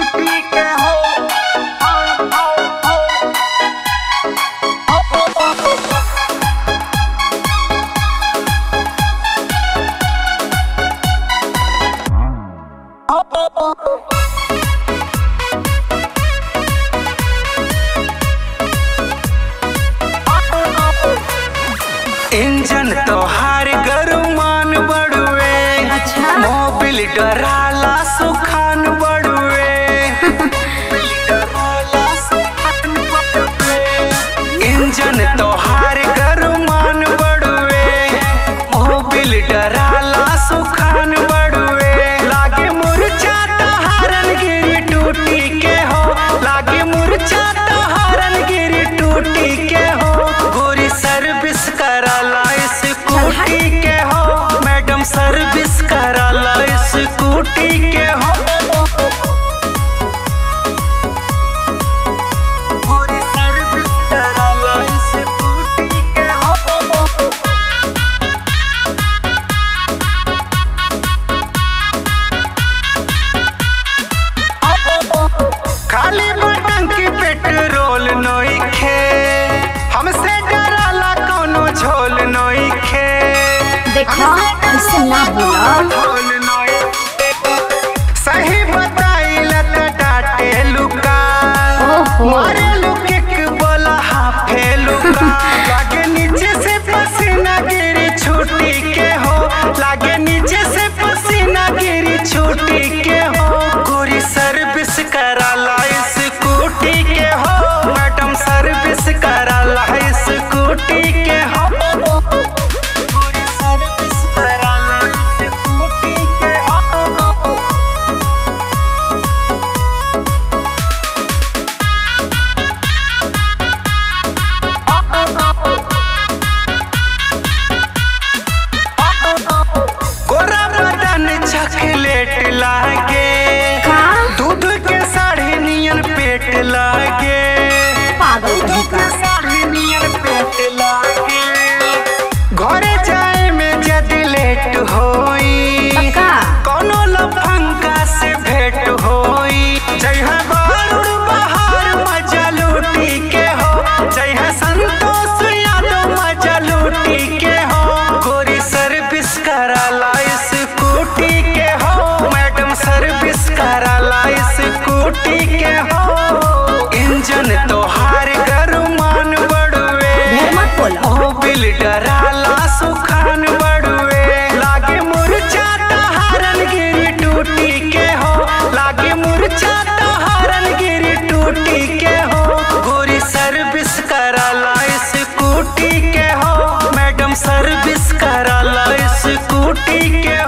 Engine तोहार गरुमान बड़ुए, Mobil डराला सुखान बड़ुए। इंजन तोहार गरुमान बड़ुए, मोबिल डराला सुखान बड़ुए। लागे मुरझा तोहारन गिरी टूटी के हो, लागे मुरझा तोहारन गिरी टूटी के हो। गोरी सर्विस कराला स्कूटी के हो, मैडम सर्विस कराला स्कूटी के हो। गोरी सर्विस कराला स्कूटी के हो। खाली बटन की पेट्रोल नोइखे, हमसे डराला कोनो झोल नोइखे। देखो ऐसे ना बोला। सही बताइला त डाटे लुका, मारे लुके के बोला हाफे लुका। लागे नीचे से पसीना गिरी छूटी के हो, लागे नीचे से पसीना गिरी छूटी के हो। गोरी सर्विस कराला स्कूटी के हो, मैडम सर्विस कराला स्कूटी के हो। गोरी सर्विस कराला स्कूटी के हो। गोरा बदन चॉकलेट लागे, दूध के साढ़े नियन पेट लागे। पागल कहीं का। साढ़े नियन पेट लागे। घरे जाए में जदी लेट होई, पक्का। कोनो लफंगा से भेंट होई। जइहा बारूद बहार मजा लूटी के हो, जइहा संतोष यादव मजा लूटी के हो। गोरी सर्विस कराला स्कूटी के हो, मैडम सर्विस कराला स्कूटी के हो। इंजन तोहार गरुमान बड़ुए, ढेर मत बोलो। मोबिल डराला सुखान बड़ुए। लागे मुरझा तोहारन गिरी टूटी के हो, लागे मुरझा तोहारन गिरी टूटी के हो। गोरी सर्विस कराला स्कूटी के हो, मैडम सर्विस कराला स्कूटी के